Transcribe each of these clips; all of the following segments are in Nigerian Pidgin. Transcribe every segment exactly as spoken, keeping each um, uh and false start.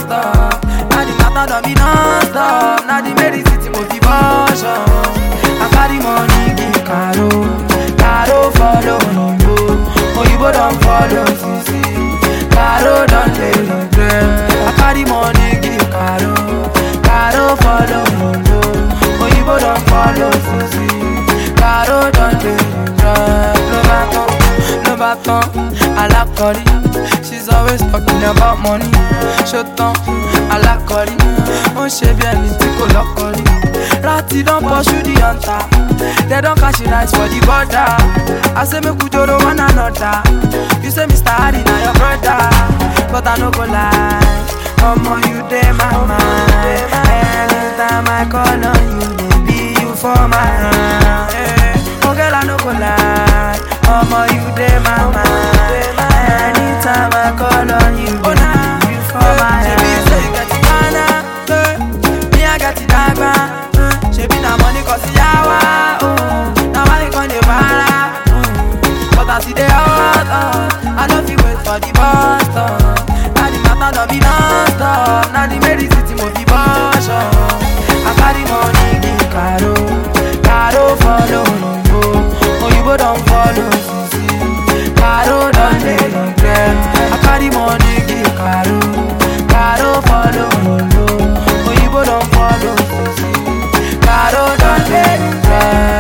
non-stop. Now the matter don't be non-stop. Now the medicine motivation. I carry money give Caro, Caro follow Oyinbo, Oyinbo don't follow Sisi, Caro don't dey regret. I carry money give Caro, Caro follow Oyinbo, Oyinbo don't follow Sisi, Caro don't dey regret. No baton, no baton, I like Curry. She's always talking about money. Shut down, I like Curry. On she bien ni tiko lock Curry. Ratty don't pursue the hunter. They don't catch the rice for the border. I say me kujoro one another. You say Mister Harry now your brother, but I no go lie. Omo you dey my mind. Anytime I call on you, baby you for my hand. Oh girl I no go lie. Omo you dey my mind. Anytime I call on you, oh nah, you for my hand. She say you get the banana, me I got the dagba. She be na money cause yawa, oh. Now I can the para, but I see the hot, uh. I don't feel wait for the bus stop. Now the matter don't be non-stop. Now the medicine motivation. I carry money give Caro, Caro follow Oyinbo, Oyinbo don't follow Sisi, Caro don't dey regret. I carry money give Caro, Caro follow Oyinbo, Oyinbo don't follow Sisi, Caro don't dey regret.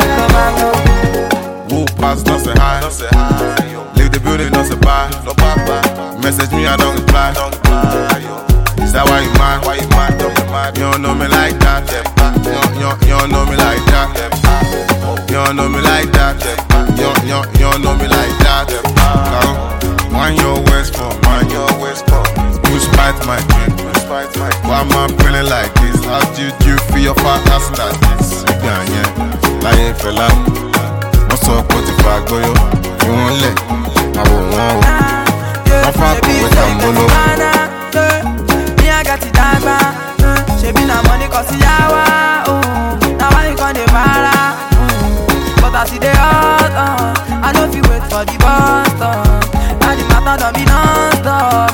Who pass, not say hi. Not say hi. Leave the building, not say bye. No bye bye. Message me, I don't reply. Don't reply. Is that why you mad? Why you mad? Don't be mad. You don't know me like that. You don't, you don't, you don't know me like that. You don't know me like that. You don't, you don't, you don't know me like that. Now, mind your waist for, mind your waist for. You spite my drink. Why am I feeling like this? How do you feel your fat ass like this? Yeah, yeah. Lying fella. What's up with the flag, boy? You won't let. I won't want. I'm fat with Tambolo. Me, I got the dagba. She be na money cause yawa, oh. Now I can the para, but I see the hot, uh. I don't feel wait for the bus stop. Now the matter don't be non-stop.